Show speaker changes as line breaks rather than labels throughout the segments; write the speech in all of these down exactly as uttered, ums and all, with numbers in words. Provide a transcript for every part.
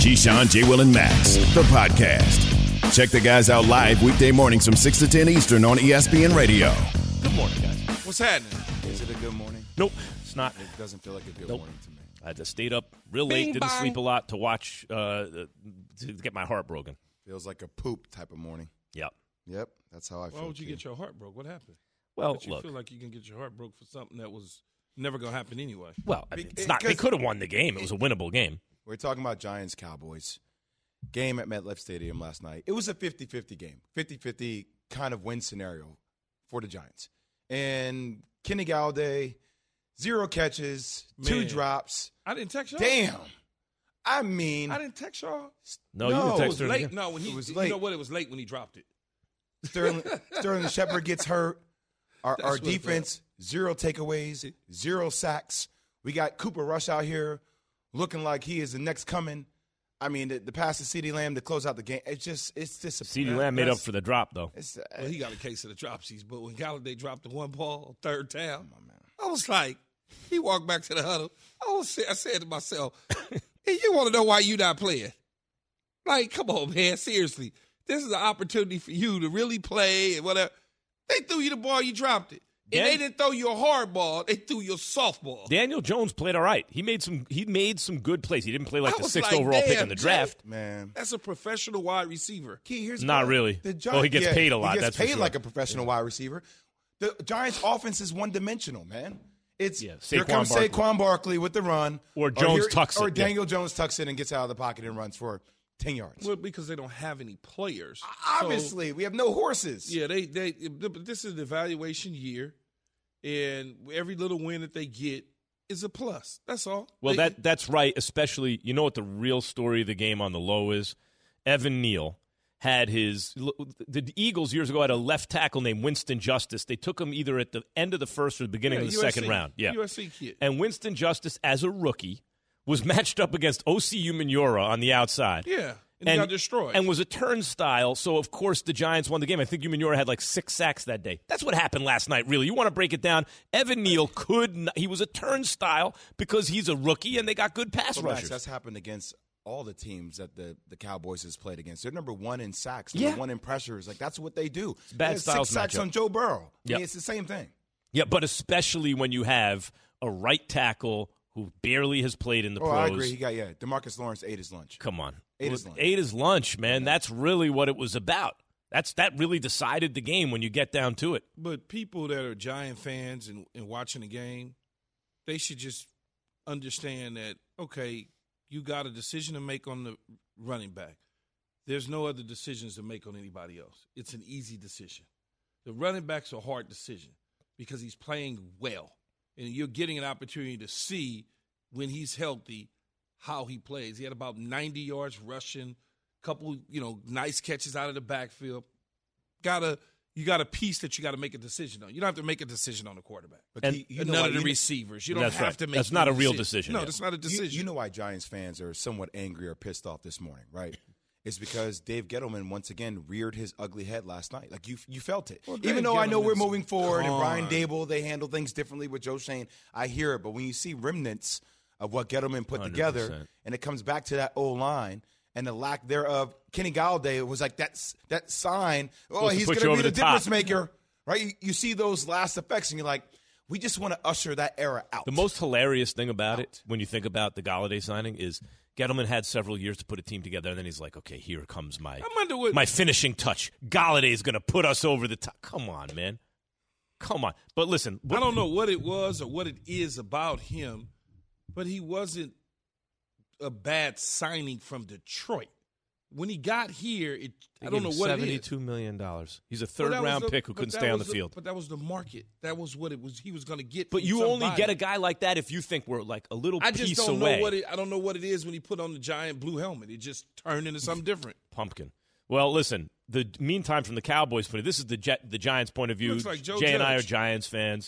Keyshawn, J. Will, and Max, the podcast. Check the guys out live weekday mornings from six to ten Eastern on E S P N Radio.
Good morning, guys.
What's happening? Is it a good morning?
Nope, it's not.
It doesn't feel like a good
Nope.
morning to me.
I just stayed up real late,
Bing,
didn't
bang.
sleep a lot to watch, uh, to get my heart broken.
Feels like a poop type of morning.
Yep.
Yep, that's how I feel.
Why would you
too.
get your heart broke? What happened?
Well,
But you
look.
feel like you can get your heart broke for something that was never going to happen anyway.
Well, I mean,
Be-
it's not. They
because-
could have won the game. It was a winnable game.
We're talking about Giants-Cowboys. Game at MetLife Stadium last night. It was a fifty-fifty game. fifty-fifty kind of win scenario for the Giants. And Kenny Galladay, zero catches, two
Man.
drops.
I didn't text y'all.
Damn. I mean,
I didn't text y'all.
No,
No,
you
it
can
It
text
was
her.
late.
again.
No, when he
It was
You
late.
know what? It was late when he dropped it.
Sterling, Sterling Shepard gets hurt. Our,
That's
our
what's
defense, zero takeaways, zero sacks. We got Cooper Rush out here looking like he is the next coming. I mean, the, the pass to CeeDee Lamb to close out the game. It's just, it's disappointing.
CeeDee Lamb made up
That's-
for the drop, though.
It's, uh,
Well, he got a case of the dropsies, but when Galladay dropped the one ball, third down,
come on, man.
I was like, he walked back to the huddle. I was, I said to myself, hey, you want to know why you not playing? Like, come on, man, seriously. This is an opportunity for you to really play and whatever. They threw you the ball, you dropped it. And
Dan-
they didn't throw you a hard ball, they threw you a softball.
Daniel Jones played all right. He made some. He made some good plays. He didn't play like
I
the
was
sixth
like,
overall pick
damn,
in the
Jay.
draft.
Man.
That's a professional wide receiver.
Key, here's
Not
what-
really.
The Gi-
Well, he gets
yeah,
paid a lot,
He gets
that's for
paid
sure.
like a professional wide receiver. The Giants' offense is one-dimensional, man. It's
Yeah,
here
Saquon
comes
Barkley.
Saquon Barkley with the run,
Or Jones
here-
tucks
or
it, yeah.
Daniel Jones tucks it and gets out of the pocket and runs for ten yards.
Well, because they don't have any players. So,
Obviously, we have no horses.
yeah, they they. But this is the evaluation year, and every little win that they get is a plus. That's all.
Well,
They-
that that's right. Especially, you know what the real story of the game on the low is? Evan Neal had his the Eagles years ago had a left tackle named Winston Justice. They took him either at the end of the first or the beginning
yeah,
of the
U S C,
second round. Yeah,
U S C kid.
and Winston Justice, as a rookie, was matched up against O C Umenyiora on the outside.
Yeah, and, he got destroyed.
And was a turnstile, so of course the Giants won the game. I think Umenyiora had like six sacks that day. That's what happened last night, really. You want to break it down, Evan Neal could not, he was a turnstile because he's a rookie and they got good pass
So, Max,
rushers.
that's happened against all the teams that the, the Cowboys has played against. They're number one in sacks, number
Yeah.
one in pressures. Like, that's what they do.
bad
They had
styles
six sacks
matchup.
on Joe Burrow. I
Yep.
mean, it's the same thing.
Yeah, but especially when you have a right tackle who barely has played in the
Oh,
pros.
I agree. He got, yeah, DeMarcus Lawrence ate his lunch.
Come on.
Ate his lunch.
Ate his lunch, man. That's really what it was about. That's That really decided the game when you get down to it.
But people that are Giant fans and, and watching the game, they should just understand that, okay, you got a decision to make on the running back. There's no other decisions to make on anybody else. It's an easy decision. The running back's a hard decision because he's playing well. And you're getting an opportunity to see when he's healthy how he plays. He had about ninety yards rushing, couple, you know, nice catches out of the backfield. Got a you got a piece that you got to make a decision on. You don't have to make a decision on the quarterback.
But
And-
he- you
And
know
none
why-
of the
you know-
receivers. You don't
That's
have
right.
to make
That's not
any
a real decision,
No,
yeah.
that's not a
You,
decision.
you know why Giants fans are somewhat angry or pissed off this morning, right? It's because Dave Gettleman once again reared his ugly head last night. Like you, you felt it.
Well, Dave
Even though I know we're
Gettleman's
moving forward and Brian
gone.
Dable, they handle things differently with Joe Shane. I hear it, but when you see remnants of what Gettleman put
one hundred
together,
percent.
and it comes back to that O line and the lack thereof, Kenny Galladay was like that that sign. Oh,
Supposed to
he's
put
going
you
to
over
be the
the top.
difference maker, right? You, you see those last effects, and you're like, we just want to usher that era out.
The most hilarious thing about it, when you think about the Galladay signing, is Gettleman had several years to put a team together, and then he's like, okay, here comes my
I wonder what
my finishing touch. Galladay is going to put us over the top. Come on, man. Come on. But listen.
I don't know what it was or what it is about him, but he wasn't a bad signing from Detroit. When he got here, it I don't know what it is.
seventy-two million dollars. He's a
Well,
third
that was
round
the-
pick who
but
couldn't
that
stay on
was
the field.
But that was the market. That was what it was. He was going to get.
But
from
you only
somebody.
get a guy like that if you think we're like a little
I just
piece
don't
away.
know what it. I don't know what it is when he put on the giant blue helmet. It just turned into something different.
Pumpkin. Well, listen. The meantime, from the Cowboys' point, this is the Jet, the Giants' point of view.
Looks like Joe
Jay and I are
Judge.
Giants fans.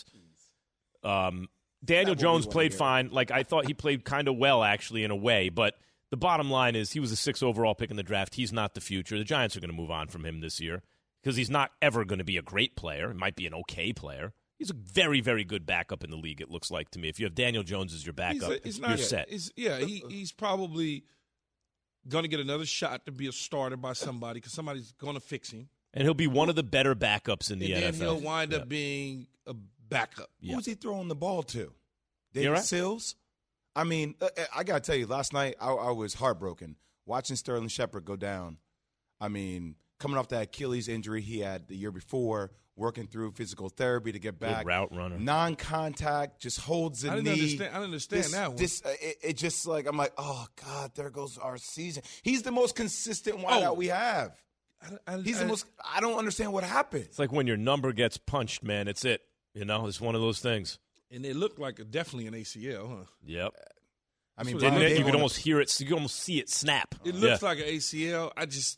Um, Daniel
Not what we
Jones
wanna
played
hear.
fine. Like I thought he played kind of well, actually, in a way. But the bottom line is he was a sixth overall pick in the draft. He's not the future. The Giants are going to move on from him this year because he's not ever going to be a great player. He might be an okay player. He's a very, very good backup in the league, it looks like to me. If you have Daniel Jones as your backup,
He's a- it's
you're
not,
set.
It's, yeah, he, he's probably going to get another shot to be a starter by somebody because somebody's going to fix him.
And he'll be one of the better backups in the
and
N F L.
And then he'll wind
yeah.
up being a backup.
Yeah. Who's he throwing the ball to? David
right.
Sills? I mean, I got to tell you, last night I, I was heartbroken watching Sterling Shepard go down. I mean, coming off that Achilles injury he had the year before, working through physical therapy to get back.
Good route runner.
Non-contact, just holds the
I didn't
knee.
Understand, I didn't understand
this,
that one.
This, uh, it, it just like, I'm like, oh, God, there goes our season. He's the most consistent wideout oh. we have. I, I, He's I, the most – I don't understand what happened.
It's like when your number gets punched, man. It's it. You know, it's one of those things.
And it looked like a, definitely an A C L, huh?
Yep.
I mean,
Didn't it? You could almost hear it. You could almost see it snap.
It looks
yeah.
like an A C L. I just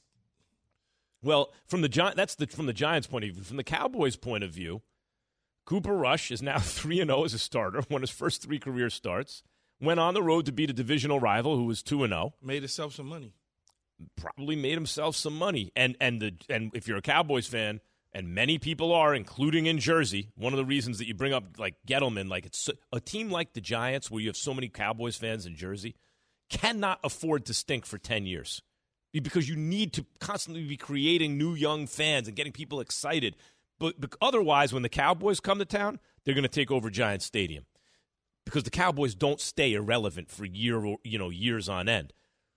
–
Well, from the Gi- that's the from the Giants' point of view. From the Cowboys' point of view, Cooper Rush is now three and zero as a starter. Won his first three career starts. Went on the road to beat a divisional rival who was two and zero.
Made himself some money.
Probably made himself some money. And and the and if you're a Cowboys fan, and many people are, including in Jersey, one of the reasons that you bring up like Gettleman, like it's a team like the Giants, where you have so many Cowboys fans in Jersey, cannot afford to stink for ten years. Because you need to constantly be creating new young fans and getting people excited. But, but otherwise, when the Cowboys come to town, they're going to take over Giants Stadium. Because the Cowboys don't stay irrelevant for year, you know, years on end.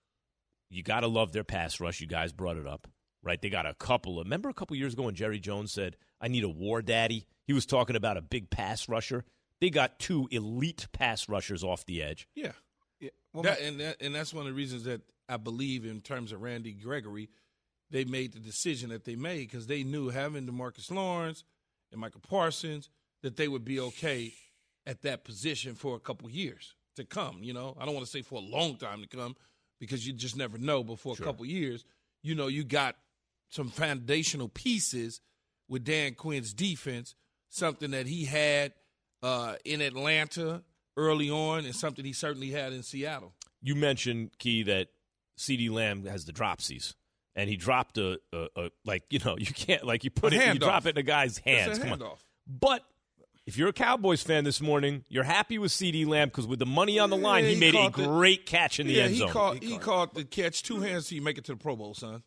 You got to love their pass rush. You guys brought it up, right? They got a couple of – remember a couple years ago when Jerry Jones said, I need a war daddy? He was talking about a big pass rusher. They got two elite pass rushers off the edge.
Yeah. yeah. Well, that, and, that, and that's one of the reasons that I believe in terms of Randy Gregory, they made the decision that they made because they knew having DeMarcus Lawrence and Michael Parsons that they would be okay at that position for a couple years to come. You know, I don't want to say for a long time to come because you just never know. But for sure. a couple years, you know, you got some foundational pieces with Dan Quinn's defense, something that he had uh, in Atlanta early on and something he certainly had in Seattle.
You mentioned, Key, that CeeDee Lamb has the dropsies, and he dropped a, a, a like you know you can't like you put
a
it you
off.
drop it in a guy's hands.
Come on.
Off. But if you're a Cowboys fan this morning, you're happy with CeeDee Lamb because with the money on the line,
yeah,
he,
he
made a
the,
great catch in the
yeah,
end zone.
He caught, he, he caught the catch two hands so you make it to the Pro Bowl, son.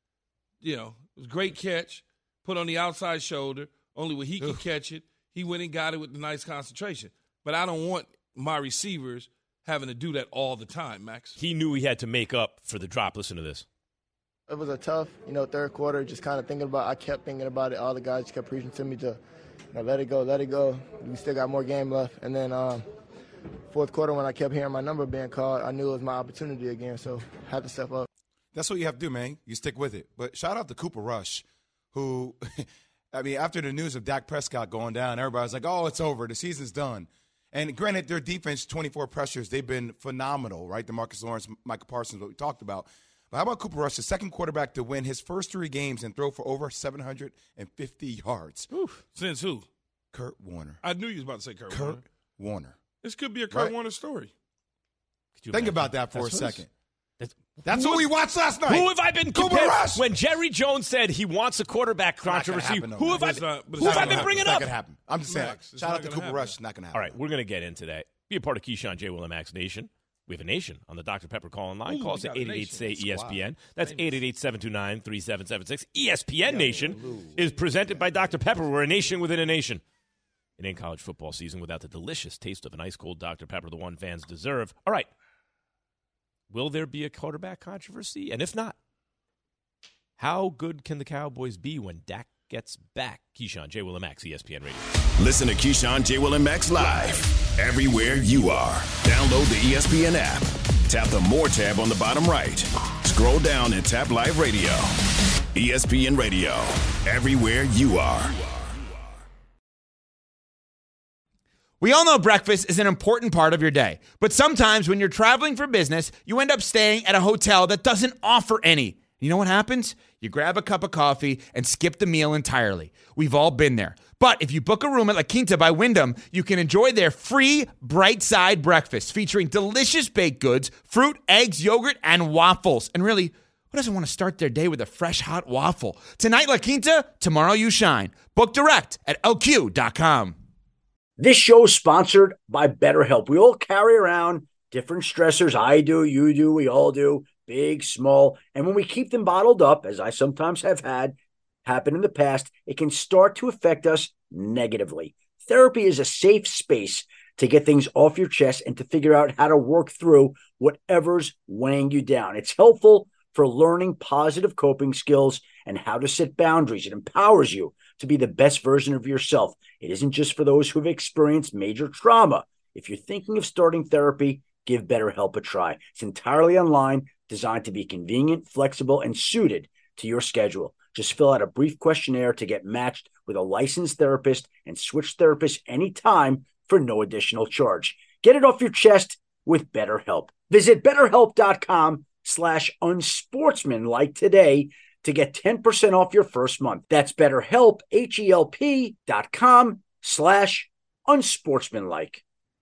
You know, it was a great catch, put on the outside shoulder. Only when he could catch it, he went and got it with the nice concentration. But I don't want my receivers having to do that all the time, Max.
He knew he had to make up for the drop. Listen to this.
It was a tough, you know, third quarter, just kind of thinking about I kept thinking about it. All the guys kept preaching to me to, you know, let it go, let it go. We still got more game left. And then um, fourth quarter, when I kept hearing my number being called, I knew it was my opportunity again, so I had to step up.
That's what you have to do, man. You stick with it. But shout out to Cooper Rush, who, I mean, after the news of Dak Prescott going down, everybody's like, oh, it's over. The season's done. And granted, their defense, twenty-four pressures, they've been phenomenal, right? DeMarcus Lawrence, Michael Parsons, what we talked about. But how about Cooper Rush, the second quarterback to win his first three games and throw for over seven hundred fifty yards?
Oof. Since who?
Kurt Warner.
I knew you was about to say Kurt,
Kurt
Warner.
Warner.
This could be a Kurt
right?
Warner story.
Think imagine? about that for
That's
a second.
That's,
That's who, what we watched last night.
Who have I been
Cooper
compared?
Rush.
When Jerry Jones said he wants a quarterback controversy,
happen,
who have I been,
not,
who have I been
happen.
bringing
it's
up?
Not gonna happen. I'm just saying.
Max,
Shout out to Cooper
happen.
Rush. It's not going to happen.
All right, we're going to get into that. Be a part of Keyshawn, J. Will, and Max Nation. We have a nation on the Doctor Pepper call-in line.
Ooh,
Call us at eight eight eight, say E S P N. That's eight eight eight, seven two nine, three seven seven six. E S P N yeah, Nation Lou. is presented by Doctor Pepper. We're a nation within a nation. It ain't college football season without the delicious taste of an ice-cold Doctor Pepper, the one fans deserve. All right. Will there be a quarterback controversy? And if not, how good can the Cowboys be when Dak gets back? Keyshawn, J. Will, and Max, E S P N Radio.
Listen to Keyshawn, J. Will, and Max live everywhere you are. Download the E S P N app. Tap the More tab on the bottom right. Scroll down and tap Live Radio. E S P N Radio. Everywhere you are.
We all know breakfast is an important part of your day, but sometimes when you're traveling for business, you end up staying at a hotel that doesn't offer any. You know what happens? You grab a cup of coffee and skip the meal entirely. We've all been there. But if you book a room at La Quinta by Wyndham, you can enjoy their free Bright Side breakfast featuring delicious baked goods, fruit, eggs, yogurt, and waffles. And really, who doesn't want to start their day with a fresh, hot waffle? Tonight, La Quinta, tomorrow you shine. Book direct at L Q dot com.
This show is sponsored by BetterHelp. We all carry around different stressors. I do, you do, we all do. big, small, and when we keep them bottled up, as I sometimes have had happen in the past, it can start to affect us negatively. Therapy is a safe space to get things off your chest and to figure out how to work through whatever's weighing you down. It's helpful for learning positive coping skills and how to set boundaries. It empowers you to be the best version of yourself. It isn't just for those who have experienced major trauma. If you're thinking of starting therapy, give BetterHelp a try. It's entirely online, designed to be convenient, flexible, and suited to your schedule. Just fill out a brief questionnaire to get matched with a licensed therapist and switch therapists anytime for no additional charge. Get it off your chest with BetterHelp. Visit BetterHelp.com slash unsportsmanlike today to get ten percent off your first month. That's BetterHelp, H-E-L-P dot com slash unsportsmanlike.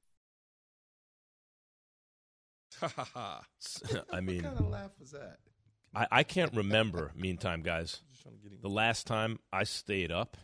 I mean,
what kind of laugh was that?
I, I can't remember, meantime, guys, the last time I stayed up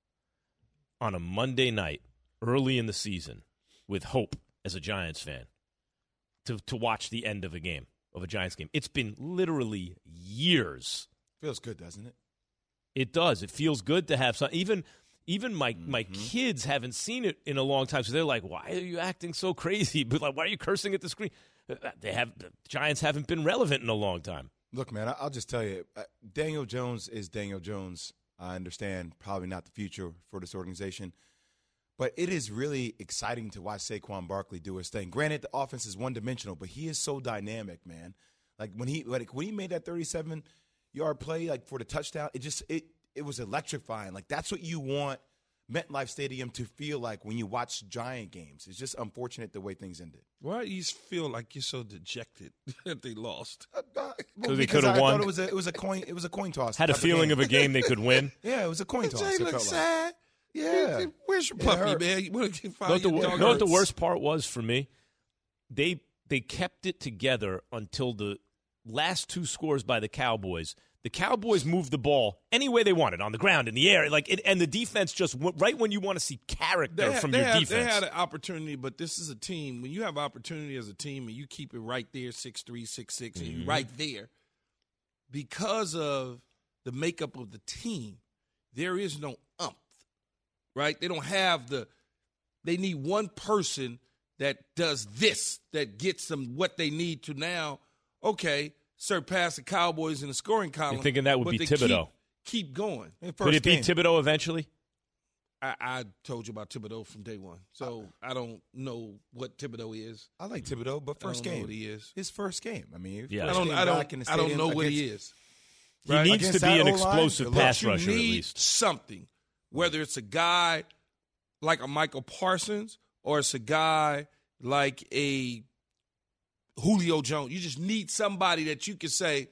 on a Monday night early in the season with hope as a Giants fan to, to watch the end of a game, of a Giants game. It's been literally years.
Feels good, doesn't it?
It does. It feels good to have some. Even even my,
Mm-hmm.
my kids haven't seen it in a long time, so they're like, why are you acting so crazy? But like, why are you cursing at the screen? They have the Giants haven't been relevant in a long time.
Look, man, I'll just tell you, uh, Daniel Jones is Daniel Jones. I understand probably not the future for this organization, but it is really exciting to watch Saquon Barkley do his thing. Granted, the offense is one-dimensional, but he is so dynamic, man. Like when he like when he made that thirty-seven-yard play, like for the touchdown, it just it it was electrifying. Like that's what you want MetLife Stadium to feel like when you watch Giant games. It's just unfortunate the way things ended.
Why do you feel like you're so dejected that they lost?
Uh, uh,
So they
because
could have
I
won.
thought it was a it was a coin it was a coin toss.
Had a
type
feeling
game.
of a game they could win.
Yeah, it was a coin toss.
Jay
it
looks
felt like.
sad.
Yeah.
Where's your
It
puppy,
hurt.
man? You wanna get
Know
fired,
what, the,
your dog
know what the
hurts.
worst part was for me? They they kept it together until the last two scores by the Cowboys. The Cowboys moved the ball any way they wanted, on the ground, in the air, like it, and the defense just went right when you want to see character
They had,
from
they
your
had,
defense.
They had an opportunity, but this is a team. When you have opportunity as a team and you keep it right there, six three, six six, and you're right there, because of the makeup of the team, there is no umph, right? They don't have the – they need one person that does this, that gets them what they need to now, okay, surpass the Cowboys in the scoring column.
You're thinking that would
but
be
they
Thibodeau.
Keep, keep going.
Could it be Thibodeau eventually?
I, I told you about Thibodeau from day one, so I don't know what Thibodeau is.
I like Thibodeau, but first
I don't know
game.
what he is.
His first game. I mean,
Yeah.
I
first
don't.
game
I
back in
don't.
the
I don't
stadium
know what he
against-
is.
He
Right?
needs
Against
to be
that
an
O-line,
explosive
good luck.
pass
You
rusher at
need
least.
something, whether it's a guy like a Michael Parsons or it's a guy like a Julio Jones. You just need somebody that you can say,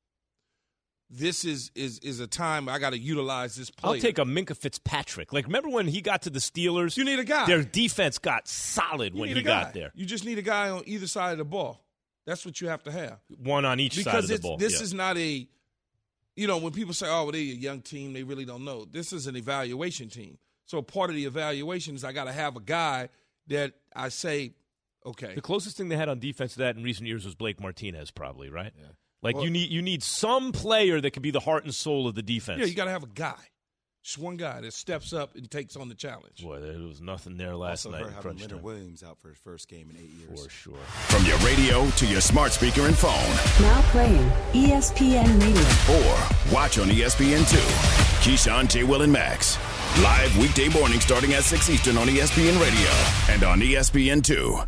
this is is is a time I got to utilize this player.
I'll take a Minka Fitzpatrick. Like, remember when he got to the Steelers?
You need a guy.
Their defense got solid
You
when
need
he
a guy.
got there.
You just need a guy on either side of the ball. That's what you have to have.
One on each side of
Because
the
it's,
ball.
this
Yeah.
is not a, you know, when people say, oh, well, they're a young team, they really don't know. This is an evaluation team. So part of the evaluation is I got to have a guy that I say, okay.
The closest thing they had on defense to that in recent years was Blake Martinez, probably, right?
Yeah.
Like,
Well-
you need you need some player that can be the heart and soul of the defense.
Yeah, you got to have a guy. Just one guy that steps up and takes on the challenge.
Boy, there was nothing there last
Also
night
heard
in
having
crunch
Leonard
time.
Williams out for his first game in eight years.
For sure.
From your radio to your smart speaker and phone,
Now playing E S P N Radio.
or watch on E S P N two. Keyshawn, J. Will, and Max. Live weekday morning starting at six Eastern on E S P N Radio and on E S P N two.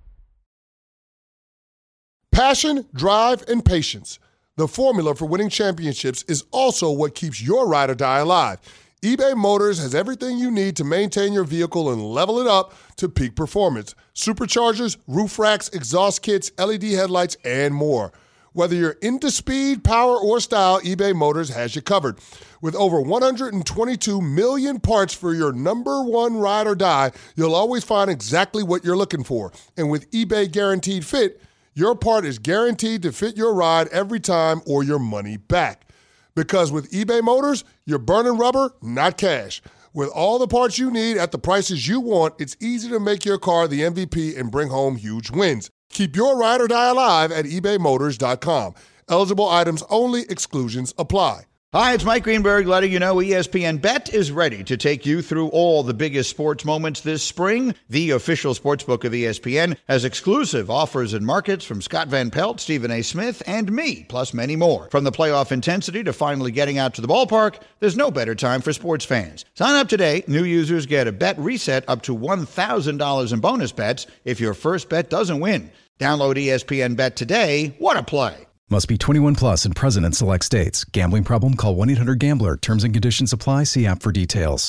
Passion, drive, and patience. The formula for winning championships is also what keeps your ride or die alive. eBay Motors has everything you need to maintain your vehicle and level it up to peak performance. Superchargers, roof racks, exhaust kits, L E D headlights, and more. Whether you're into speed, power, or style, eBay Motors has you covered. With over one hundred twenty-two million parts for your number one ride or die, you'll always find exactly what you're looking for. And with eBay Guaranteed Fit, your part is guaranteed to fit your ride every time or your money back. Because with eBay Motors, you're burning rubber, not cash. With all the parts you need at the prices you want, it's easy to make your car the M V P and bring home huge wins. Keep your ride or die alive at ebay motors dot com. Eligible items only. Exclusions apply.
Hi, it's Mike Greenberg letting you know E S P N Bet is ready to take you through all the biggest sports moments this spring. The official sportsbook of E S P N has exclusive offers and markets from Scott Van Pelt, Stephen A. Smith, and me, plus many more. From the playoff intensity to finally getting out to the ballpark, there's no better time for sports fans. Sign up today. New users get a bet reset up to one thousand dollars in bonus bets if your first bet doesn't win. Download E S P N Bet today. What a play.
Must be twenty-one plus and present in select states. Gambling problem? Call one eight hundred gambler. Terms and conditions apply. See app for details.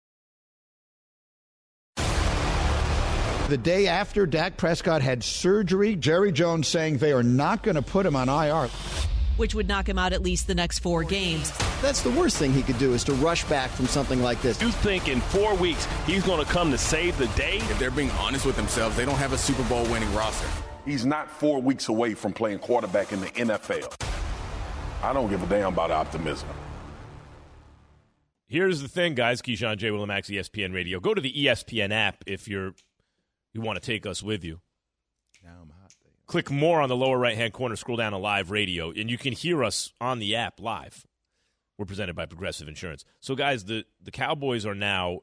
The day after Dak Prescott had surgery, Jerry Jones saying they are not going to put him on I R.
Which would knock him out at least the next four games.
That's the worst thing he could do, is to rush back from something like this.
You think in four weeks he's going to come to save the day?
If they're being honest with themselves, they don't have a Super Bowl winning roster.
He's not four weeks away from playing quarterback in the N F L. I don't give a damn about optimism.
Here's the thing, guys. Keyshawn J. Willimax, E S P N Radio. Go to the E S P N app if you're you want to take us with you.
Now I'm hot.
Click more on the lower right-hand corner, scroll down to live radio, and you can hear us on the app live. We're presented by Progressive Insurance. So, guys, the, the Cowboys are now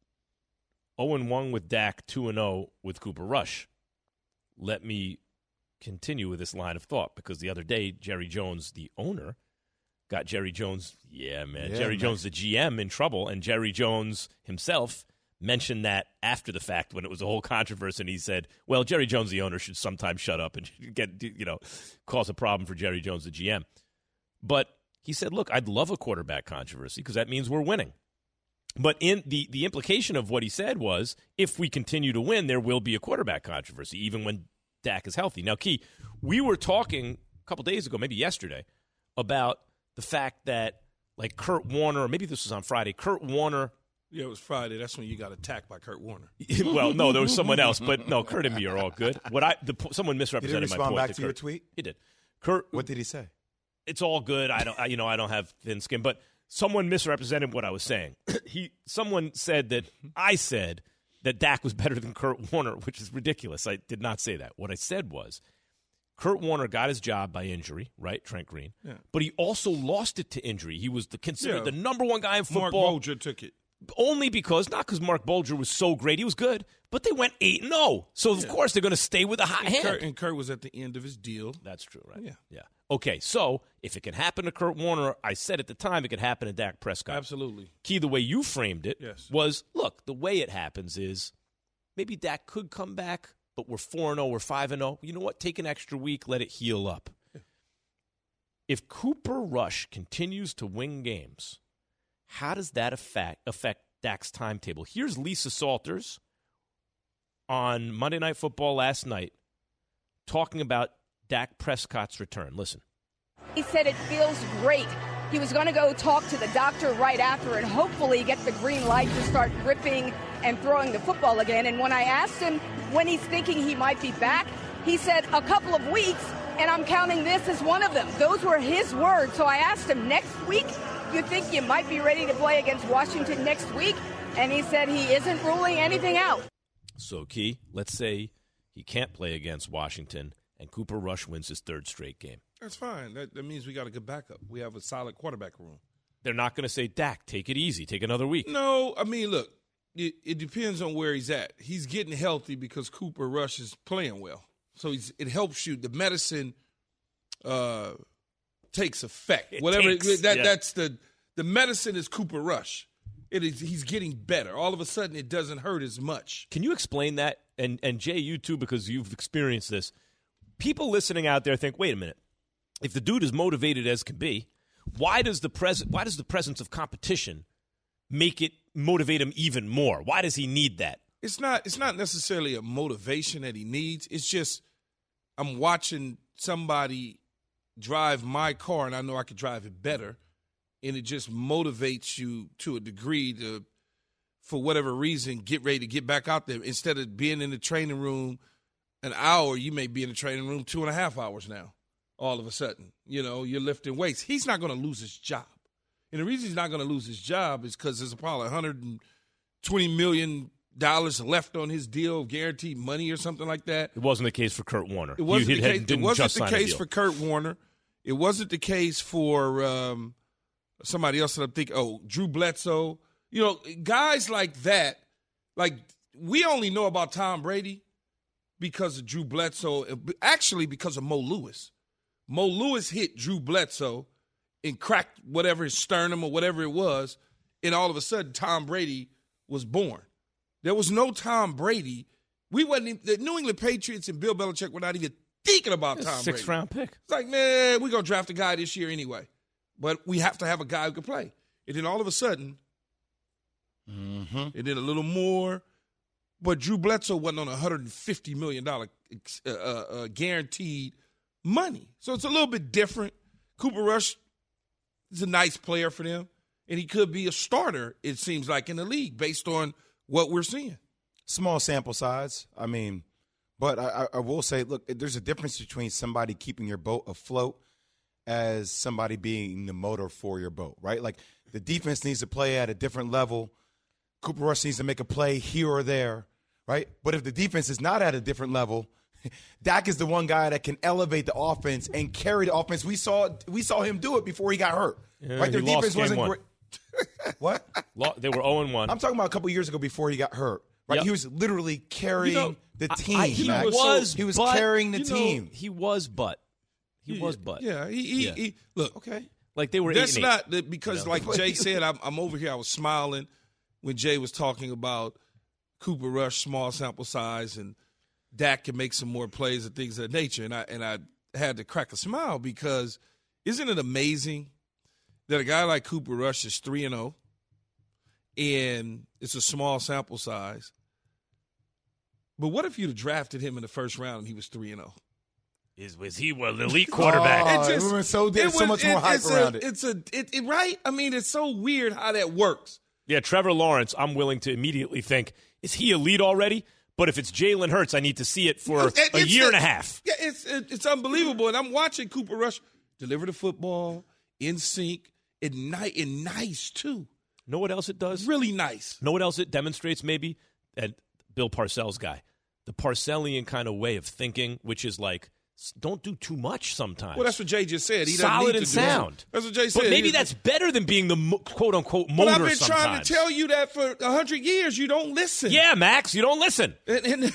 oh and one with Dak, two and oh with Cooper Rush. Let me continue with this line of thought, because the other day, Jerry Jones, the owner, got Jerry Jones, yeah, man,
yeah,
Jerry
man.
Jones, the G M, in trouble, and Jerry Jones himself mentioned that after the fact when it was a whole controversy, and he said, well, Jerry Jones, the owner, should sometimes shut up and get, you know, cause a problem for Jerry Jones, the G M. But he said, look, I'd love a quarterback controversy because that means we're winning. But in the, the implication of what he said was, if we continue to win, there will be a quarterback controversy, even when Dak is healthy. Now, Key, we were talking a couple days ago, maybe yesterday, about the fact that, like, Kurt Warner, or maybe this was on Friday, Kurt Warner.
Yeah, it was Friday. That's when you got attacked by Kurt Warner.
Well, no, there was someone else, but no, Kurt and me are all good. What I the, someone misrepresented
Did he
my
respond
point.
back to,
to
your
Kurt.
tweet?
He did. Kurt,
what did he say?
It's all good. I don't, I, you know, I don't have thin skin, but someone misrepresented what I was saying. he, someone said that I said that Dak was better than Kurt Warner, which is ridiculous. I did not say that. What I said was, Kurt Warner got his job by injury, right, Trent Green,
yeah.
but he also lost it to injury. He was the, considered
yeah.
the number one guy in football.
Mark Bulger took it.
Only because, not because Mark Bulger was so great, he was good, but they went eight and oh. So, of yeah. course, they're going to stay with a hot
and
hand.
Kurt, and Kurt was at the end of his deal.
That's true, right?
Yeah.
Yeah. Okay, so if it can happen to Kurt Warner, I said at the time it could happen to Dak Prescott.
Absolutely.
Key, the way you framed it
yes.
was, look, the way it happens is maybe Dak could come back, but we're four and oh, we're five and oh. You know what? Take an extra week, let it heal up. Yeah. If Cooper Rush continues to win games, how does that affect, affect Dak's timetable? Here's Lisa Salters on Monday Night Football last night talking about Dak Prescott's return. Listen.
He said it feels great. He was going to go talk to the doctor right after and hopefully get the green light to start gripping and throwing the football again. And when I asked him when he's thinking he might be back, he said a couple of weeks, and I'm counting this as one of them. Those were his words. So I asked him, next week, you think you might be ready to play against Washington next week? And he said he isn't ruling anything out.
So, Key, let's say he can't play against Washington and Cooper Rush wins his third straight game.
That's fine. That, that means we got a good backup. We have a solid quarterback room.
They're not going to say, Dak, take it easy. Take another week.
No, I mean, look, it, it depends on where he's at. He's getting healthy because Cooper Rush is playing well. So he's, it helps you. The medicine uh, takes effect.
It
Whatever
takes,
it, that
yeah.
that's the the medicine is Cooper Rush. It is he's getting better. All of a sudden, it doesn't hurt as much.
Can you explain that? And and Jay, you too, because you've experienced this. People listening out there think, wait a minute. If the dude is motivated as can be, why does the pres- why does the presence of competition make it motivate him even more? Why does he need that?
It's not it's not necessarily a motivation that he needs. It's just I'm watching somebody drive my car, and I know I could drive it better, and it just motivates you to a degree to, for whatever reason, get ready to get back out there. Instead of being in the training room an hour, you may be in the training room two and a half hours now. All of a sudden, you know, you're lifting weights. He's not going to lose his job. And the reason he's not going to lose his job is because there's probably one hundred twenty million dollars left on his deal of guaranteed money or something like that.
It wasn't the case for Kurt Warner.
It wasn't
he,
the
he
case,
didn't
it wasn't
just
the
sign a
case
deal.
for Kurt Warner. It wasn't the case for um, somebody else that I'm thinking, oh, Drew Bledsoe. You know, guys like that, like we only know about Tom Brady because of Drew Bledsoe, actually because of Mo Lewis. Mo Lewis hit Drew Bledsoe and cracked whatever his sternum or whatever it was, and all of a sudden Tom Brady was born. There was no Tom Brady. We wasn't even, the New England Patriots and Bill Belichick were not even thinking about Tom Brady.
Sixth round pick.
It's like, man, we're going to draft a guy this year anyway. But we have to have a guy who can play. And then all of a sudden,
mm-hmm.
and then a little more. But Drew Bledsoe wasn't on one hundred fifty million dollars uh, uh, guaranteed money. So it's a little bit different. Cooper Rush is a nice player for them. And he could be a starter, it seems like, in the league based on what we're seeing.
Small sample size. I mean, but I, I will say, look, there's a difference between somebody keeping your boat afloat as somebody being the motor for your boat, right? Like the defense needs to play at a different level. Cooper Rush needs to make a play here or there, right? But if the defense is not at a different level, Dak is the one guy that can elevate the offense and carry the offense. We saw we saw him do it before he got hurt,
Yeah,
right? Their
he lost
defense
game
wasn't
one.
great. What?
They were oh and one.
I'm talking about a couple years ago before he got hurt. Right?
Yep.
He was literally carrying
You know,
the
I-
team.
I- he
Max.
was,
he was
but,
carrying the
you know,
team.
he was, but he was, but
Yeah, he, he,
Yeah.
he look.
Okay.
like they were.
That's
eight and eight.
not the, because,
You know?
like Jay said, I'm, I'm over here. I was smiling when Jay was talking about Cooper Rush, small sample size, and Dak can make some more plays and things of that nature. And I and I had to crack a smile because isn't it amazing that a guy like Cooper Rush is three and zero, and it's a small sample size. But what if you'd have drafted him in the first round and he was three and zero?
Is was he was an elite quarterback?
Oh,
It just-
it was so, there's
it
so
was-
much more
it-
hype
it's
around
a,
it.
It's a it, it, right. I mean, it's so weird how that works.
Yeah, Trevor Lawrence, I'm willing to immediately think, is he elite already? But if it's Jalen Hurts, I need to see it for
It-
a
it's
year
a-
and a half.
Yeah, it's it, it's unbelievable. And I'm watching Cooper Rush deliver the football in sync and, ni- and nice too.
Know what else it does?
Really nice.
Know what else it demonstrates maybe? And Bill Parcells guy. The Parcellian kind of way of thinking, which is like, s- don't do too much sometimes.
Well, that's what Jay just said. He doesn't
Solid
need
and
to do
sound.
that. That's what Jay said.
But maybe
He-
that's better than being the mo- quote-unquote
But
motor
I've been
sometimes.
trying to tell you that for a hundred years. You don't listen.
Yeah, Max, you don't listen.
And, and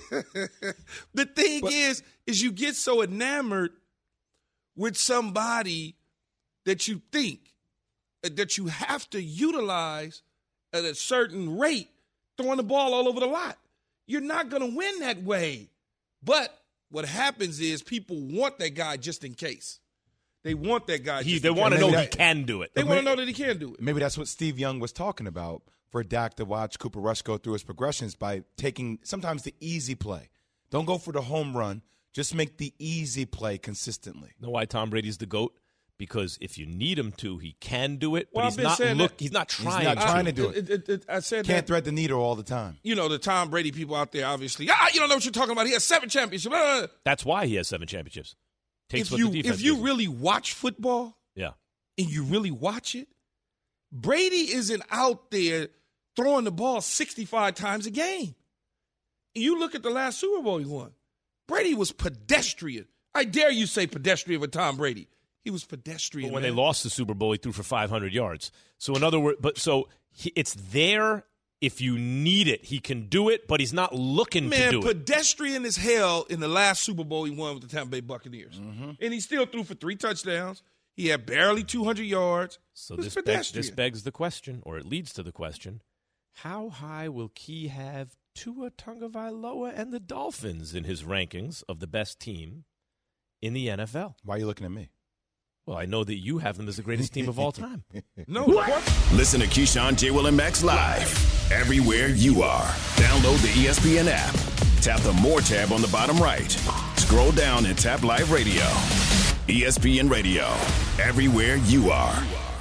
the thing is, is you get so enamored with somebody that you think that you have to utilize at a certain rate, throwing the ball all over the lot. You're not going to win that way. But what happens is people want that guy just in case. They want that guy.
He,
just
they
in
want to
case.
know he can do it.
They want to know that he can do it.
Maybe that's what Steve Young was talking about for Dak to watch Cooper Rush go through his progressions by taking sometimes the easy play. Don't go for the home run. Just make the easy play consistently.
Know why Tom Brady's the GOAT? Because if you need him to, he can do it, but
Well, I've
he's
been
not
saying
look.
that-
He's not
He's
trying.
not
to.
trying to do it.
It- it- it- I said
Can't
that.
thread the needle all the time.
You know, the Tom Brady people out there, obviously, ah, you don't know what you're talking about. He has seven championships. Blah, blah, blah.
That's why he has seven championships. Takes
If
what
you
the defense
if you
gives him.
really watch football
yeah.
and you really watch it, Brady isn't out there throwing the ball sixty-five times a game. You look at the last Super Bowl he won. Brady was pedestrian. I dare you say pedestrian with Tom Brady. He was pedestrian.
But when
man.
they lost the Super Bowl, he threw for five hundred yards. So in other words, but so he, it's there if you need it. He can do it, but he's not looking
Man,
to do it.
pedestrian as hell in the last Super Bowl he won with the Tampa Bay Buccaneers.
Mm-hmm.
And he still threw for three touchdowns. He had barely two hundred yards.
So
It was
this begs,
pedestrian.
this begs the question, or it leads to the question: how high will Key have Tua Tagovailoa and the Dolphins in his rankings of the best team in the N F L?
Why are you looking at me?
Well, I know that you have them as the greatest team of all time.
No.
Listen to Keyshawn, J. Will, and Max live everywhere you are. Download the E S P N app. Tap the More tab on the bottom right. Scroll down and tap Live Radio. E S P N Radio. Everywhere you are.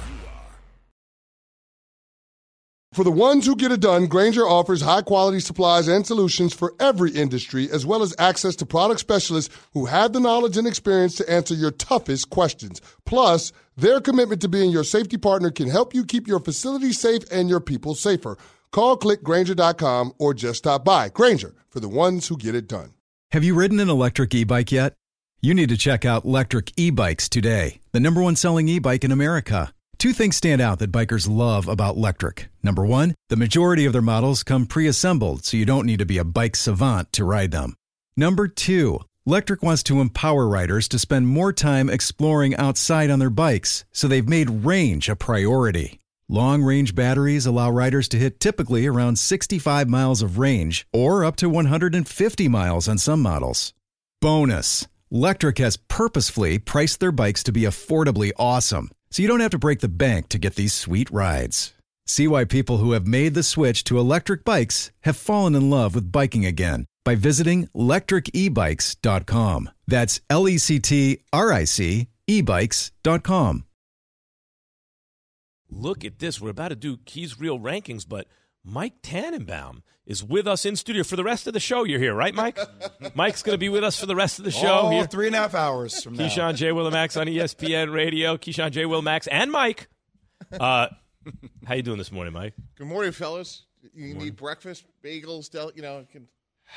For the ones who get it done, Grainger offers high-quality supplies and solutions for every industry, as well as access to product specialists who have the knowledge and experience to answer your toughest questions. Plus, their commitment to being your safety partner can help you keep your facility safe and your people safer. Call click Grainger dot com or just stop by. Grainger, for the ones who get it done.
Have you ridden an electric e-bike yet? You need to check out Electric E-Bikes today, the number one selling e-bike in America. Two things stand out that bikers love about Electric. Number one, the majority of their models come pre-assembled, so you don't need to be a bike savant to ride them. Number two, Electric wants to empower riders to spend more time exploring outside on their bikes, so they've made range a priority. Long-range batteries allow riders to hit typically around sixty-five miles of range, or up to one hundred fifty miles on some models. Bonus, Electric has purposefully priced their bikes to be affordably awesome, so you don't have to break the bank to get these sweet rides. See why people who have made the switch to electric bikes have fallen in love with biking again by visiting electric e bikes dot com. That's L E C T R I C e bikes dot com.
Look at this. We're about to do Key's Real Rankings, but Mike Tannenbaum is with us in studio for the rest of the show. You're here, right, Mike? Mike's going to be with us for the rest of the show.
All
here.
three and a half hours from now.
Keyshawn J. Willimax on E S P N Radio. Keyshawn J. Willimax and Mike. Uh, how you doing this morning, Mike?
Good morning, fellas. You morning. Need breakfast, bagels, del- you know. Can,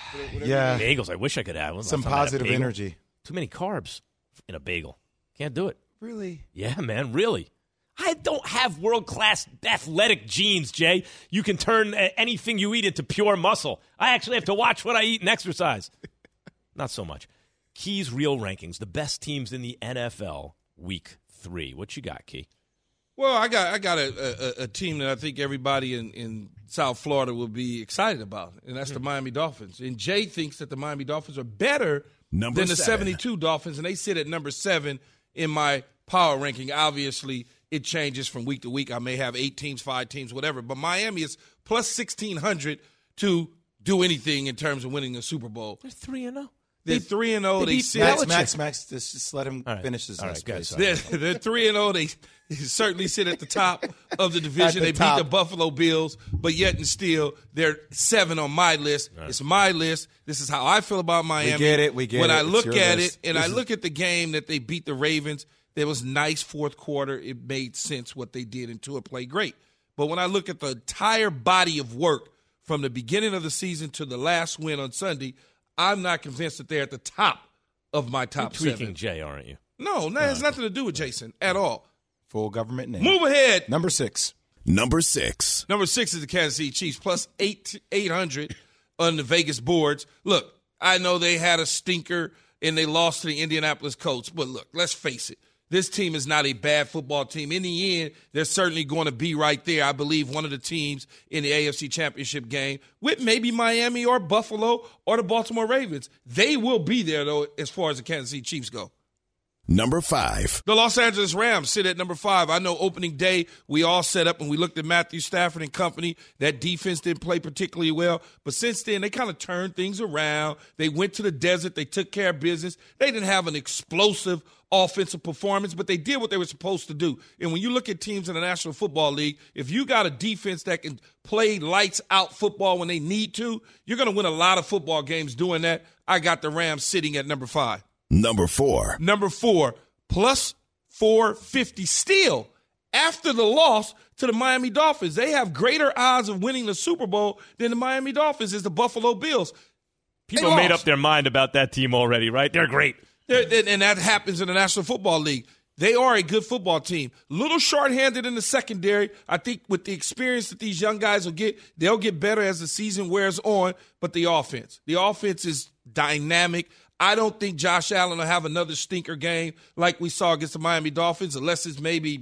yeah.
Bagels. I wish I could have one.
Some positive energy.
Too many carbs in a bagel. Can't do it.
Really?
Yeah, man, really. I don't have world-class athletic genes, Jay. You can turn anything you eat into pure muscle. I actually have to watch what I eat and exercise. Not so much. Key's Real Rankings, the best teams in the N F L, week three. What you got, Key?
Well, I got I got a, a, a team that I think everybody in, in South Florida will be excited about, and that's the Miami Dolphins. And Jay thinks that the Miami Dolphins are better
number
than the
seven.
seventy-two Dolphins, and they sit at number seven in my power ranking. Obviously, it changes from week to week. I may have eight teams, five teams, whatever. But Miami is plus sixteen hundred to do anything in terms of winning the Super Bowl.
They're three and oh.
They're three and zero. They, they sit
Max, Max, Max. Just, just let him right. finish his last
right,
They're, they're three and zero. They certainly sit at the top of the division.
The
they
top.
beat the Buffalo Bills, but yet and still, they're seven on my list. Right. It's my list. This is how I feel about Miami.
We get it. We get
when
it.
When I look at
list.
it, and
this
I
is...
look at the game that they beat the Ravens, there was nice fourth quarter. It made sense what they did, and Tua played great. But when I look at the entire body of work from the beginning of the season to the last win on Sunday, I'm not convinced that they're at the top of my top
You're tweaking
seven.
Jay, aren't you?
No, that has nothing to do with Jason at all.
Full government name.
Move ahead.
Number six.
Number six.
Number six is the Kansas City Chiefs, plus eight, 800 on the Vegas boards. Look, I know they had a stinker and they lost to the Indianapolis Colts, but look, let's face it. This team is not a bad football team. In the end, they're certainly going to be right there. I believe one of the teams in the A F C Championship game with maybe Miami or Buffalo or the Baltimore Ravens. They will be there, though, as far as the Kansas City Chiefs go.
Number five.
The Los Angeles Rams sit at number five. I know opening day, we all set up and we looked at Matthew Stafford and company. That defense didn't play particularly well. But since then, they kind of turned things around. They went to the desert. They took care of business. They didn't have an explosive offensive performance, but they did what they were supposed to do. And when you look at teams in the National Football League, if you got a defense that can play lights out football when they need to, you're going to win a lot of football games doing that. I got the Rams sitting at number five.
Number four.
Number four, plus four fifty still after the loss to the Miami Dolphins. They have greater odds of winning the Super Bowl than the Miami Dolphins is the Buffalo Bills.
People made up their mind about that team already, right? They're great.
They're, and that happens in the National Football League. They are a good football team. Little short-handed in the secondary. I think with the experience that these young guys will get, they'll get better as the season wears on. But the offense, the offense is dynamic. I don't think Josh Allen will have another stinker game like we saw against the Miami Dolphins, unless it's maybe,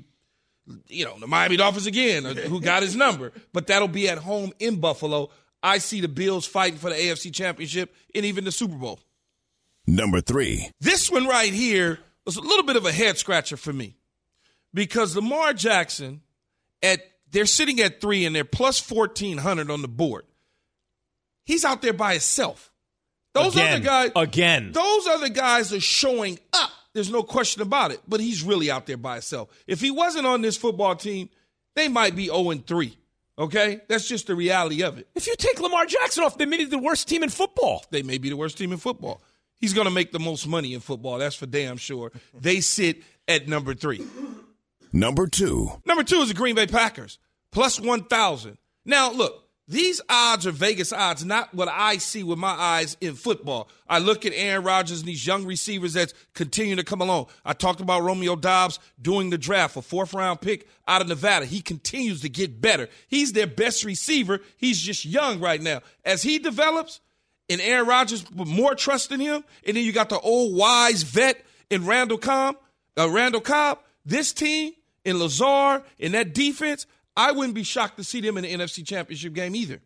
you know, the Miami Dolphins again, who got his number. But that'll be at home in Buffalo. I see the Bills fighting for the A F C Championship and even the Super Bowl.
Number three.
This one right here was a little bit of a head-scratcher for me because Lamar Jackson, at they're sitting at three and they're plus fourteen hundred on the board. He's out there by himself. Those
again,
other guys,
again.
Those other guys are showing up. There's no question about it. But he's really out there by himself. If he wasn't on this football team, they might be oh and three. Okay? That's just the reality of it.
If you take Lamar Jackson off, they may be the worst team in football.
They may be the worst team in football. He's going to make the most money in football. That's for damn sure. They sit at number three.
Number two.
Number two is the Green Bay Packers, plus one thousand. Now, look, These odds are Vegas odds, not what I see with my eyes in football. I look at Aaron Rodgers and these young receivers that continue to come along. I talked about Romeo Doubs doing the draft, a fourth-round pick out of Nevada. He continues to get better. He's their best receiver. He's just young right now. As he develops, and Aaron Rodgers with more trust in him, and then you got the old wise vet in Randall Cobb, uh, Randall Cobb, this team, in Lazard, in that defense, I wouldn't be shocked to see them in the N F C Championship game either.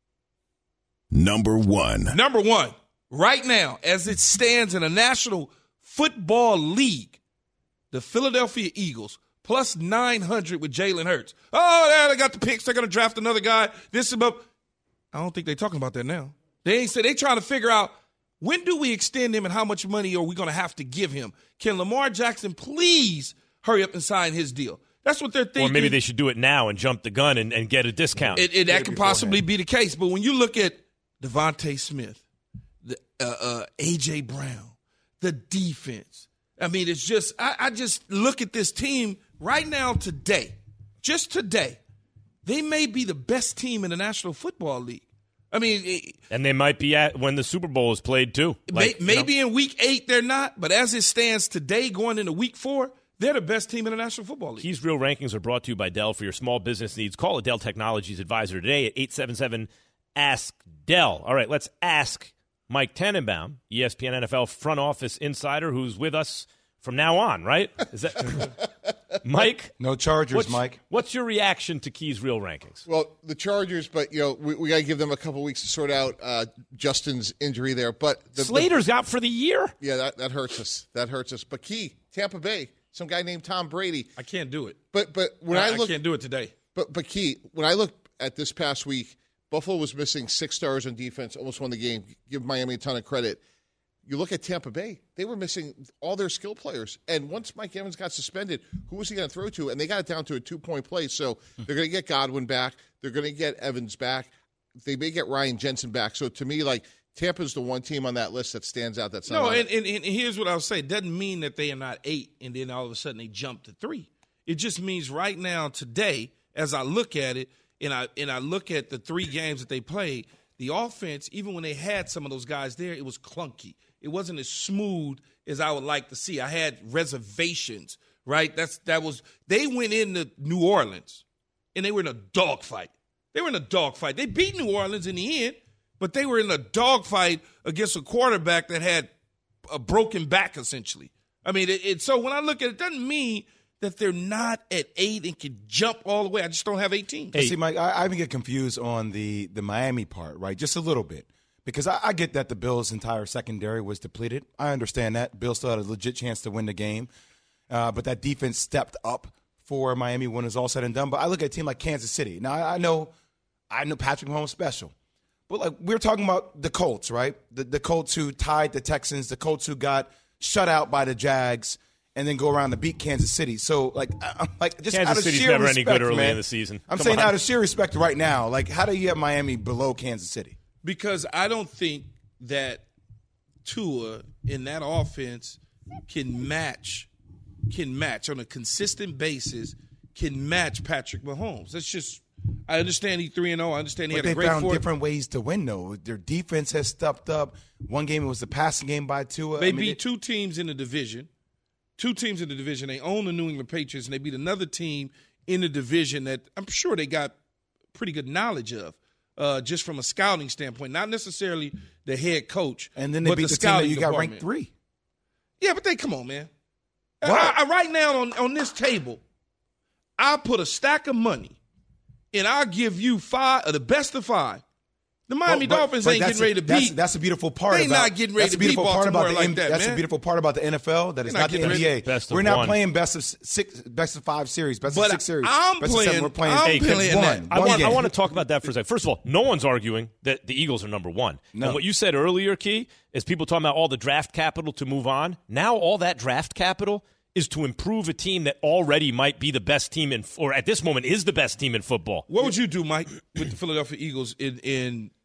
Number one.
Number one, right now, as it stands in the National Football League, the Philadelphia Eagles, plus nine hundred with Jalen Hurts. Oh, yeah, they got the picks. They're going to draft another guy. This is about – I don't think they're talking about that now. They ain't said – they trying to figure out when do we extend him and how much money are we going to have to give him. Can Lamar Jackson please hurry up and sign his deal? That's what they're thinking.
Or maybe they should do it now and jump the gun and, and get a discount.
It, it, that could possibly be the case. But when you look at Devontae Smith, the, uh, uh, A J. Brown, the defense, I mean, it's just I, I just look at this team right now today, just today, they may be the best team in the National Football League. I mean, it,
and they might be at when the Super Bowl is played too. Like,
may, maybe
you know.
in week eight they're not, but as it stands today, going into week four, they're the best team in the National Football League.
Keys Real Rankings are brought to you by Dell for your small business needs. Call a Dell Technologies advisor today at eight seven seven, ask Dell. All right, let's ask Mike Tannenbaum, E S P N N F L front office insider, who's with us from now on, right? Is that Mike?
No Chargers,
what's,
Mike.
What's your reaction to Keys Real Rankings?
Well, the Chargers, but you know we, we got to give them a couple weeks to sort out uh, Justin's injury there. But the,
Slater's
the,
out for the year.
Yeah, that, that hurts us. That hurts us. But Key, Tampa Bay. Some guy named Tom Brady.
I can't do it.
But but when
I,
I look,
I can't do it today.
But but Key, when I look at this past week, Buffalo was missing six stars on defense, almost won the game. Give Miami a ton of credit. You look at Tampa Bay; they were missing all their skill players. And once Mike Evans got suspended, who was he going to throw to? And they got it down to a two-point play. So they're going to get Godwin back. They're going to get Evans back. They may get Ryan Jensen back. So to me, like, Tampa's the one team on that list that stands out. That's not
no, and, and, and here's what I'll say. It doesn't mean that they are not eight, and then all of a sudden they jump to three. It just means right now, today, as I look at it, and I and I look at the three games that they played, the offense, even when they had some of those guys there, it was clunky. It wasn't as smooth as I would like to see. I had reservations, right? That's that was they went into New Orleans, and they were in a dogfight. They were in a dogfight. They beat New Orleans in the end. But they were in a dogfight against a quarterback that had a broken back, essentially. I mean, it, it, so when I look at it, it doesn't mean that they're not at eight and can jump all the way. I just don't have eighteen.
Hey. See, Mike, I, I even get confused on the, the Miami part, right? Just a little bit. Because I, I get that the Bills' entire secondary was depleted. I understand that. Bills still had a legit chance to win the game. Uh, but that defense stepped up for Miami when it was all said and done. But I look at a team like Kansas City. Now, I, I know I know Patrick Mahomes is special. But, like, we're talking about the Colts, right? The, the Colts who tied the Texans, the Colts who got shut out by the Jags, and then go around to beat Kansas City. So, like, I'm like just
Kansas
out of
City's
sheer
never
respect,
any good early
man,
in the season.
I'm
Come
saying
on.
out of sheer respect right now, like, how do you have Miami below Kansas City?
Because I don't think that Tua in that offense can match, can match on a consistent basis, can match Patrick Mahomes. That's just – I understand he's three and oh. I understand he
but
had a
they
great
found
fourth.
different ways to win, though. Their defense has stepped up. One game it was the passing game by Tua.
They
I mean,
beat
it,
two teams in the division. Two teams in the division. They own the New England Patriots, and they beat another team in the division that I'm sure they got pretty good knowledge of, uh, just from a scouting standpoint. Not necessarily the head coach,
and then they
but
beat
the,
the team that you got
department.
ranked three.
Yeah, but they come on, man. I, I, right now on, on this table, I put a stack of money. And I'll give you five, or the best of five. The Miami
Well, but,
Dolphins
but
ain't getting
a,
ready to
that's,
beat.
That's the beautiful part.
They
about,
not getting ready
that's
to
the beautiful
beat
part about
Baltimore
the
like that,
That's
man.
the beautiful part about the N F L. That it's
They're not
not the
getting
N B A.
Best of
We're not
one.
playing best of six, best of five series, best
But
of six series.
I'm
best
playing-
of seven. We're playing
I'm
hey,
playing
one.
that.
I
one
want, I
game.
want to talk about that for a second. First of all, no one's arguing that the Eagles are number one.
No.
And what you said earlier, Key, is people talking about all the draft capital to move on. Now all that draft capital is to improve a team that already might be the best team in, or at this moment is the best team in football.
What would you do, Mike, with the Philadelphia Eagles in, in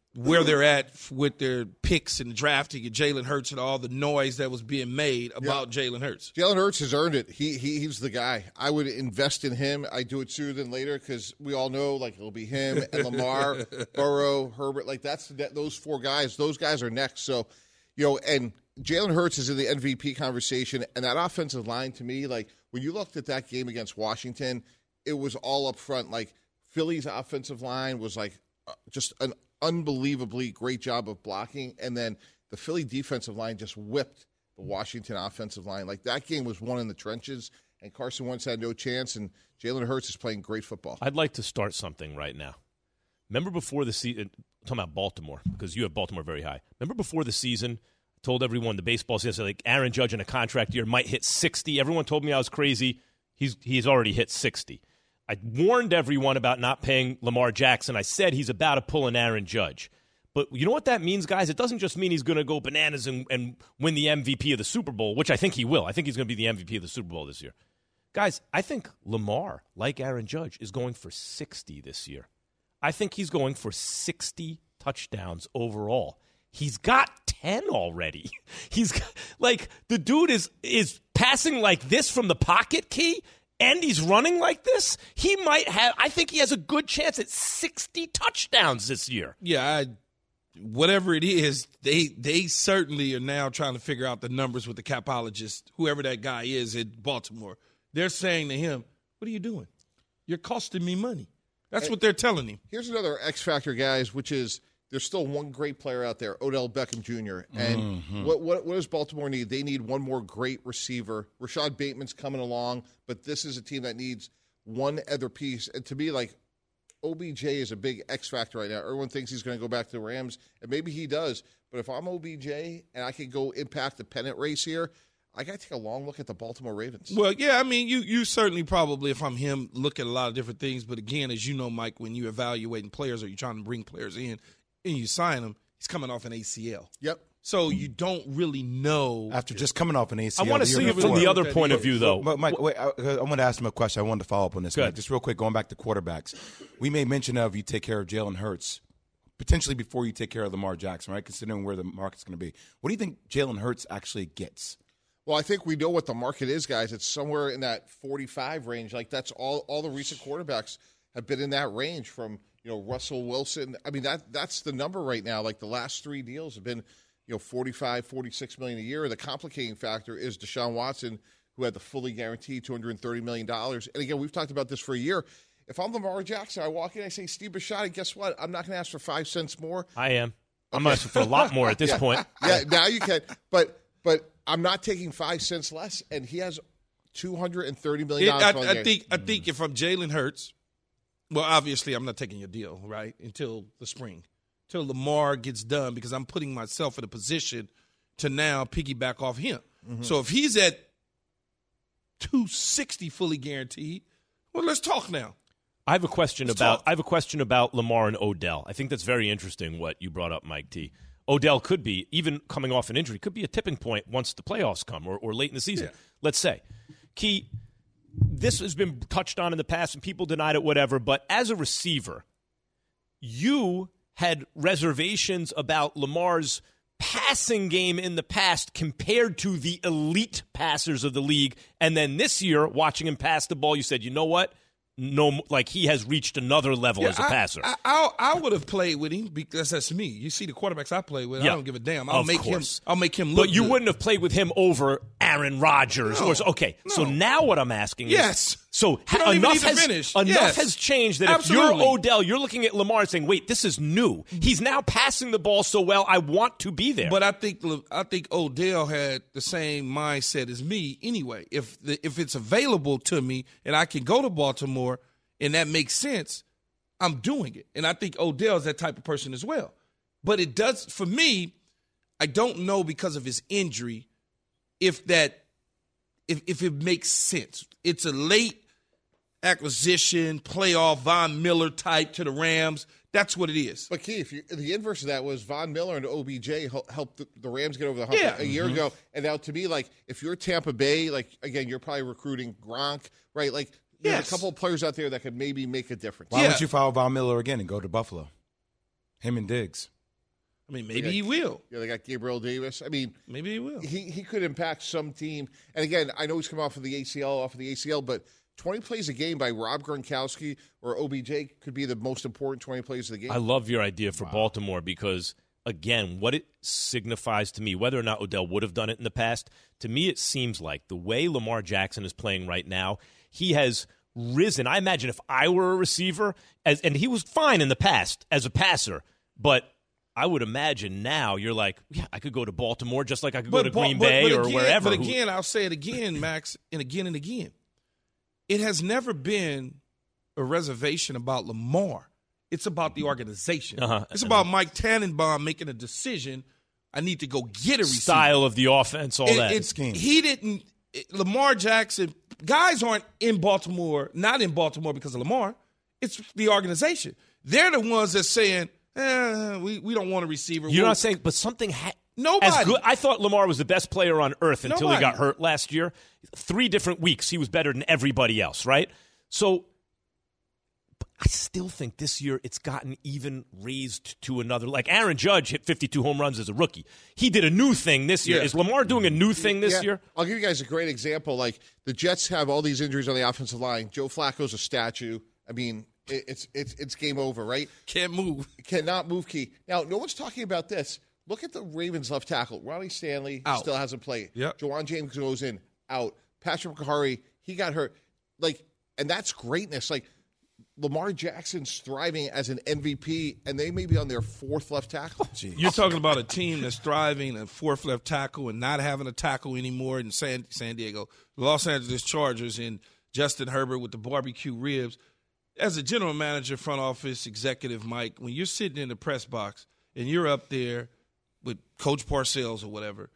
where they're at with their picks and drafting and Jalen Hurts and all the noise that was being made about yeah. Jalen Hurts.
Jalen Hurts has earned it. He, he He's the guy. I would invest in him. I do it sooner than later because we all know, like, it'll be him and Lamar, Burrow, Herbert. Like, that's that, those four guys. Those guys are next. So, you know, and Jalen Hurts is in the M V P conversation. And that offensive line, to me, like, when you looked at that game against Washington, it was all up front. Like, Philly's offensive line was, like, just an unbelievably great job of blocking, and then the Philly defensive line just whipped the Washington offensive line. Like, that game was won in the trenches, and Carson Wentz had no chance, and Jalen Hurts is playing great football.
I'd like to start something right now. Remember before the season, I'm talking about Baltimore, because you have Baltimore very high. Remember before the season, I told everyone the baseball season, like Aaron Judge in a contract year might hit sixty. Everyone told me I was crazy. He's he's already hit sixty. I warned everyone about not paying Lamar Jackson. I said he's about to pull an Aaron Judge. But you know what that means, guys? It doesn't just mean he's going to go bananas and, and win the M V P of the Super Bowl, which I think he will. I think he's going to be the M V P of the Super Bowl this year. Guys, I think Lamar, like Aaron Judge, is going for sixty this year. I think he's going for sixty touchdowns overall. He's got ten already. He's got, like, the dude is is passing like this from the pocket, Key, and he's running like this. He might have, I think he has a good chance at sixty touchdowns this year.
Yeah, I, whatever it is, they they certainly are now trying to figure out the numbers with the capologist, whoever that guy is at Baltimore. They're saying to him, what are you doing? You're costing me money. That's and what they're telling him.
Here's another X factor, guys, which is there's still one great player out there, Odell Beckham Junior And mm-hmm. what, what what does Baltimore need? They need one more great receiver. Rashad Bateman's coming along, but this is a team that needs one other piece. And to me, like, O B J is a big X factor right now. Everyone thinks he's going to go back to the Rams, and maybe he does. But if I'm O B J and I can go impact the pennant race here, I got to take a long look at the Baltimore Ravens.
Well, yeah, I mean, you you certainly probably, if I'm him, look at a lot of different things. But again, as you know, Mike, when you're evaluating players or you're trying to bring players in and you sign them, he's coming off an A C L.
Yep.
So you don't really know.
After just coming off an A C L.
I want to see it from the other point of view, though.
But Mike, wait, I, I want to ask him a question. I wanted to follow up on this. Mike, just real quick, going back to quarterbacks. We made mention of you take care of Jalen Hurts, potentially before you take care of Lamar Jackson, right, considering where the market's going to be. What do you think Jalen Hurts actually gets?
Well, I think we know what the market is, guys. It's somewhere in that forty-five range. Like, that's all all the recent quarterbacks have been in that range from, you know, Russell Wilson. I mean, that that's the number right now. Like, the last three deals have been, you know, forty-five, forty-six million a year. The complicating factor is Deshaun Watson, who had the fully guaranteed two hundred thirty million dollars. And again, we've talked about this for a year. If I'm Lamar Jackson, I walk in, I say, Steve Bisciotti, guess what? I'm not going to ask for five cents more.
I am. I'm okay. asking for a lot more at this
yeah.
point.
Yeah, now you can. But but I'm not taking five cents less, and he has two hundred thirty million dollars.
It, I, I think I think if I'm Jalen Hurts, well, obviously I'm not taking your deal, right, until the spring, until Lamar gets done, because I'm putting myself in a position to now piggyback off him. Mm-hmm. So if he's at two sixty fully guaranteed, well, let's talk now.
I have a question
let's
about
talk.
I have a question about Lamar and Odell. I think that's very interesting what you brought up, Mike T. Odell could be, even coming off an injury, could be a tipping point once the playoffs come or, or late in the season. Yeah. Let's say. Key, this has been touched on in the past and people denied it, whatever, but as a receiver, you had reservations about Lamar's passing game in the past compared to the elite passers of the league. And then this year, watching him pass the ball, you said, you know what? No, like he has reached another level
yeah,
as a passer.
I, I, I would have played with him because that's me. You see the quarterbacks I play with,
yeah,
I don't give a damn. I'll make
course.
him. I'll make him look.
But you
good.
wouldn't have played with him over Aaron Rodgers.
No,
or, okay,
no.
so now what I'm asking
yes.
is, so ha- enough has finish. enough
yes.
has changed that
Absolutely.
if you're Odell, you're looking at Lamar and saying, "Wait, this is new. He's now passing the ball so well. I want to be there."
But I think I think Odell had the same mindset as me anyway. If the, if it's available to me and I can go to Baltimore and that makes sense, I'm doing it. And I think Odell's that type of person as well. But it does, for me, I don't know because of his injury if that, if, if it makes sense. It's a late acquisition, playoff Von Miller type to the Rams. That's what it is.
But, Key, if you, the inverse of that was Von Miller and O B J helped the, the Rams get over the hump
yeah.
a year
mm-hmm.
ago. And now, to me, like, if you're Tampa Bay, like, again, you're probably recruiting Gronk, right? Like, there's yes. a couple of players out there that could maybe make a difference.
Why
yeah.
don't you follow Von Miller again and go to Buffalo? Him and Diggs.
I mean, maybe
got,
he will.
Yeah, they got Gabriel Davis. I mean,
maybe he will.
He he could impact some team. And again, I know he's come off of the A C L, off of the A C L, but twenty plays a game by Rob Gronkowski or O B J could be the most important twenty plays of the game.
I love your idea for wow. Baltimore because, again, what it signifies to me, whether or not Odell would have done it in the past, to me it seems like the way Lamar Jackson is playing right now, he has risen. I imagine if I were a receiver, as and he was fine in the past as a passer, but I would imagine now you're like, yeah, I could go to Baltimore just like I could
but,
go to Green
but,
Bay
but
or
again,
wherever.
But again, I'll say it again, Max, and again and again. It has never been a reservation about Lamar. It's about the organization.
Uh-huh.
It's about Mike Tannenbaum making a decision. I need to go get a receiver.
Style of the offense, all
it,
that.
It's, he didn't – Lamar Jackson – guys aren't in Baltimore, not in Baltimore because of Lamar. It's the organization. They're the ones that's saying – Eh, we, we don't want a receiver.
You're
we'll,
not saying, but something ha-
nobody.
As good, I thought Lamar was the best player on earth until
nobody.
he got hurt last year. Three different weeks, he was better than everybody else, right? So I still think this year it's gotten even raised to another. Like Aaron Judge hit fifty-two home runs as a rookie. He did a new thing this year.
Yeah.
Is Lamar doing a new thing this
yeah.
year?
I'll give you guys a great example. Like the Jets have all these injuries on the offensive line. Joe Flacco's a statue. I mean, It's it's it's game over, right?
Can't move.
Cannot move, Key. Now, no one's talking about this. Look at the Ravens left tackle. Ronnie Stanley
out.
still hasn't played.
Yep.
Juwan James goes in, out. Patrick Kahari, he got hurt. Like, and that's greatness. Like, Lamar Jackson's thriving as an M V P, and they may be on their fourth left tackle.
Jeez. You're talking about a team that's thriving, a fourth left tackle, and not having a tackle anymore in San, San Diego. Los Angeles Chargers and Justin Herbert with the barbecue ribs. As a general manager, front office, executive, Mike, when you're sitting in the press box and you're up there with Coach Parcells or whatever,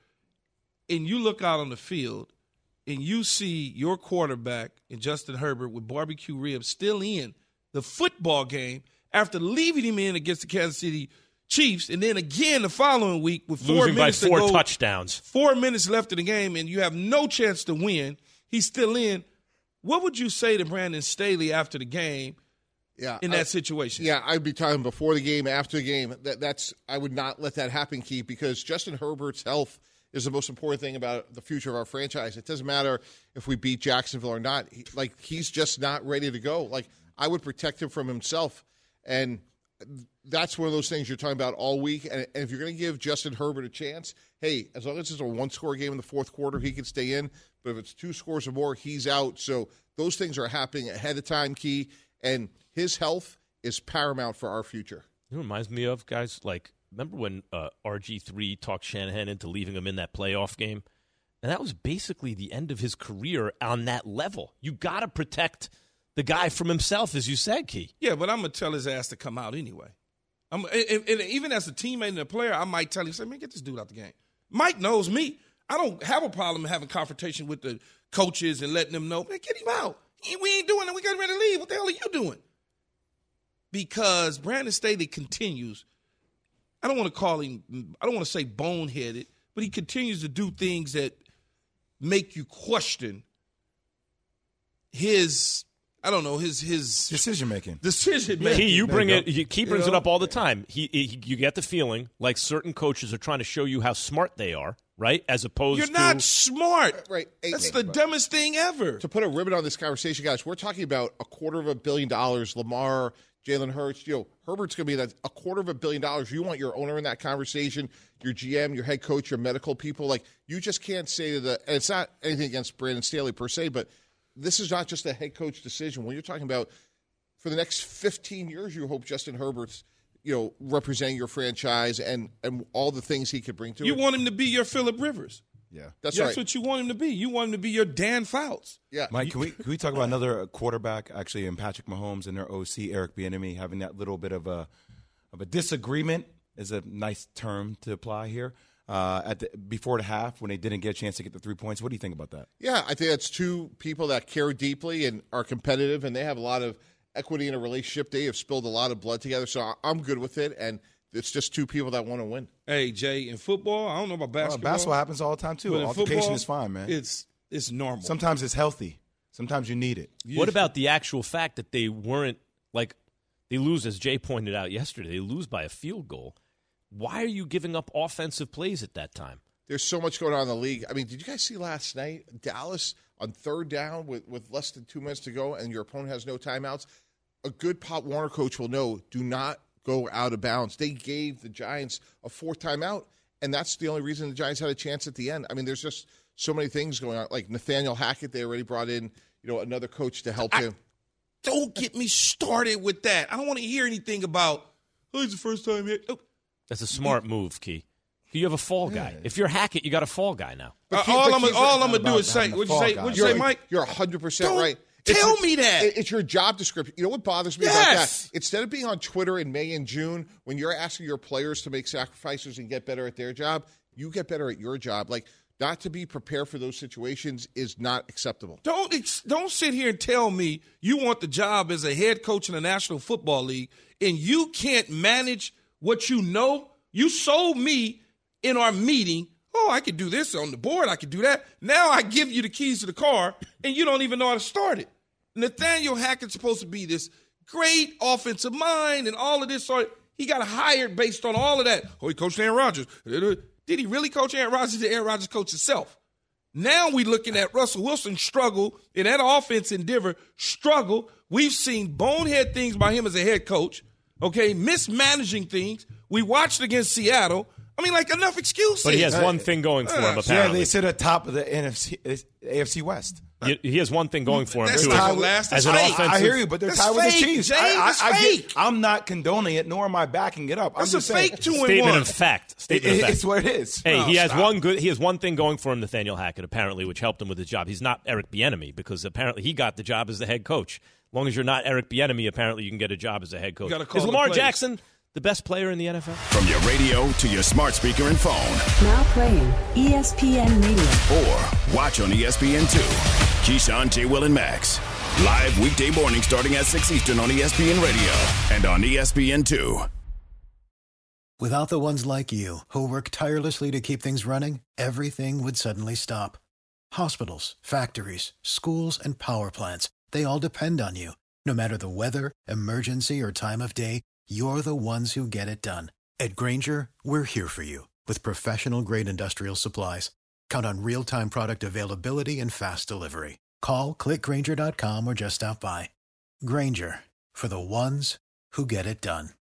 and you look out on the field and you see your quarterback and Justin Herbert with barbecue ribs still in the football game after leaving him in against the Kansas City Chiefs, and then again the following week with four
Losing
minutes
by four
to go,
touchdowns,
four minutes left in the game, and you have no chance to win. He's still in. What would you say to Brandon Staley after the game
yeah,
in that
I,
situation?
Yeah, I'd be talking before the game, after the game. That, that's I would not let that happen, Keith, because Justin Herbert's health is the most important thing about the future of our franchise. It doesn't matter if we beat Jacksonville or not. He, like, he's just not ready to go. Like, I would protect him from himself. And that's one of those things you're talking about all week. And, and if you're going to give Justin Herbert a chance, hey, as long as it's a one-score game in the fourth quarter, he can stay in. But if it's two scores or more, he's out. So those things are happening ahead of time, Key. And his health is paramount for our future.
It reminds me of, guys, like, remember when uh, R G three talked Shanahan into leaving him in that playoff game? And that was basically the end of his career on that level. You got to protect the guy from himself, as you said, Key.
Yeah, but I'm going to tell his ass to come out anyway. I'm, and, and even as a teammate and a player, I might tell him, say, man, get this dude out the game. Mike knows me. I don't have a problem having confrontation with the coaches and letting them know, man, get him out. We ain't doing it. We got ready to leave. What the hell are you doing? Because Brandon Staley continues. I don't want to call him, I don't want to say boneheaded, but he continues to do things that make you question his, I don't know, his his
decision making.
Decision making.
Key, you bring it. He brings
you know?
it up all the time. He, he, you get the feeling like certain coaches are trying to show you how smart they are, right? As opposed
You're
to
not smart.
Right. Hey,
That's
hey,
the dumbest thing ever.
To put a ribbon on this conversation, guys, we're talking about a quarter of a billion dollars. Lamar, Jalen Hurts, you know, Herbert's going to be that a quarter of a billion dollars. You want your owner in that conversation, your G M, your head coach, your medical people. Like, you just can't say to the, and it's not anything against Brandon Staley per se, but this is not just a head coach decision. When you're talking about for the next fifteen years, you hope Justin Herbert's, you know, representing your franchise and, and all the things he could bring to
you
it.
You want him to be your Phillip Rivers.
Yeah.
That's,
That's
right.
what you want him to be. You want him to be your Dan Fouts.
Yeah.
Mike, can we can we talk about another quarterback actually in Patrick Mahomes and their O C Eric Bieniemy having that little bit of a of a disagreement is a nice term to apply here. Uh, at the, before the half when they didn't get a chance to get the three points. What do you think about that?
Yeah, I think that's two people that care deeply and are competitive, and they have a lot of equity in a relationship. They have spilled a lot of blood together, so I'm good with it, and it's just two people that want to win.
Hey, Jay, in football, I don't know about basketball.
Uh, basketball happens all the time, too.
But in
Altercation
football,
is fine, man.
It's it's normal.
Sometimes it's healthy. Sometimes you need it.
What about the actual fact that they weren't, like, they lose, as Jay pointed out yesterday, they lose by a field goal. why are you giving up offensive plays at that time?
There's so much going on in the league. I mean, did you guys see last night, Dallas on third down with, with less than two minutes to go and your opponent has no timeouts? A good Pop Warner coach will know, do not go out of bounds. They gave the Giants a fourth timeout, and that's the only reason the Giants had a chance at the end. I mean, there's just so many things going on. Like Nathaniel Hackett, they already brought in, you know, another coach to help
I,
him.
Don't get me started with that. I don't want to hear anything about, oh, it's the first time here. Oh.
That's a smart move, Key. You have a fall guy. Yeah. If you're Hackett, you got a fall guy now.
Uh, all I'm going to do is say, what'd you say, what'd you say, Mike?
You're one hundred percent right.
Tell
it's,
me that.
It's your job description. You know what bothers me
yes.
about that? Instead of being on Twitter in May and June, when you're asking your players to make sacrifices and get better at their job, you get better at your job. Like, not to be prepared for those situations is not acceptable.
Don't don't sit here and tell me you want the job as a head coach in the National Football League and you can't manage what you know. You sold me in our meeting, oh, I could do this on the board. I could do that. Now I give you the keys to the car, and you don't even know how to start it. Nathaniel Hackett's supposed to be this great offensive mind and all of this. Sort of, he got hired based on all of that. Oh, he coached Aaron Rodgers. Did he really coach Aaron Rodgers? Did Aaron Rodgers coach himself? Now we're looking at Russell Wilson struggle in that offense in Denver, struggle. We've seen bonehead things by him as a head coach, okay, mismanaging things. We watched against Seattle. I mean, like, enough excuses.
But he has one thing going for him, apparently.
Yeah, they sit at top of the N F C, A F C West.
He, he has one thing going for him,
that's
too.
Tied with, as
as
an
offensive,
I hear you, but they're tied with the Chiefs.
James,
I, I, I
fake.
get, I'm not condoning it, nor am I backing it up. I'm
that's
just
a
saying.
fake two and
Statement
one.
of fact. Statement
it,
of fact.
It's what it is.
Hey,
no,
he has
stop.
one good. He has one thing going for him, Nathaniel Hackett, apparently, which helped him with his job. He's not Eric Bieniemy because apparently he got the job as the head coach. As long as you're not Eric Bieniemy, apparently you can get a job as a head coach. Is Lamar Jackson the best player in the N F L?
From your radio to your smart speaker and phone.
Now playing E S P N Radio.
Or watch on E S P N two. Keyshawn, J. Will, and Max. Live weekday morning starting at six Eastern on E S P N Radio and on E S P N two.
Without the ones like you, who work tirelessly to keep things running, everything would suddenly stop. Hospitals, factories, schools, and power plants, they all depend on you. No matter the weather, emergency, or time of day, you're the ones who get it done. At Grainger, we're here for you with professional-grade industrial supplies. Count on real-time product availability and fast delivery. Call, click Grainger dot com, or just stop by. Grainger, for the ones who get it done.